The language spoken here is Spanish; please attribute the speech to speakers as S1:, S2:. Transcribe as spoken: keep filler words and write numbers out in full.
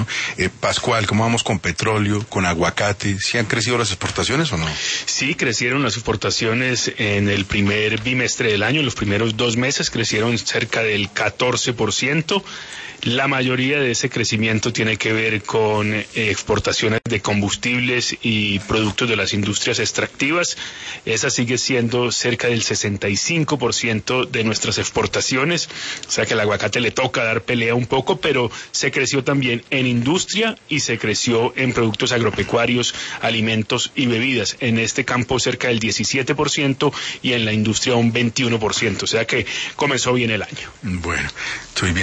S1: Eh, Pascual, ¿cómo vamos con petróleo, con aguacate? ¿Sí han crecido las exportaciones o no?
S2: Sí, crecieron las exportaciones en el primer bimestre del año, en los primeros dos meses crecieron cerca del catorce por ciento. La mayoría de ese crecimiento tiene que ver con eh, exportaciones de combustibles y productos de las industrias extractivas. Esa sigue siendo cerca del sesenta y cinco por ciento de nuestras exportaciones. O sea que al aguacate le toca dar pelea un poco, pero se creció también en industria y se creció en productos agropecuarios, alimentos y bebidas. En este campo cerca del diecisiete por ciento y en la industria un veintiuno por ciento. O sea que comenzó bien el año.
S1: Bueno, estoy bien.